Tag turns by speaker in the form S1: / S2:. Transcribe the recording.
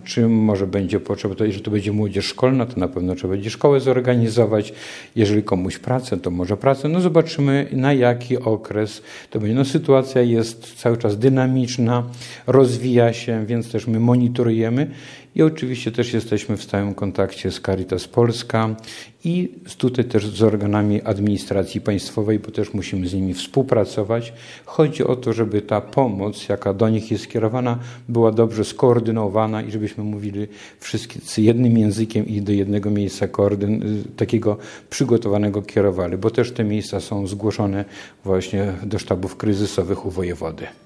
S1: czy może będzie potrzeba, to jeżeli to będzie młodzież szkolna, to na pewno trzeba będzie szkołę zorganizować. Jeżeli komuś pracę, to może pracę. No zobaczymy, na jaki okres to będzie. No sytuacja jest cały czas dynamiczna, rozwija się, więc też my monitorujemy i oczywiście też jesteśmy w stałym kontakcie z Caritas Polska i tutaj też z organami administracji państwowej, bo też musimy z nimi współpracować. Chodzi o to, żeby ta pomoc, jaka do nich jest skierowana, była dobrze skoordynowana i żebyśmy mówili wszyscy jednym językiem i do jednego miejsca takiego przygotowanego kierowali, bo też te miejsca są zgłoszone właśnie do sztabów kryzysowych u wojewody.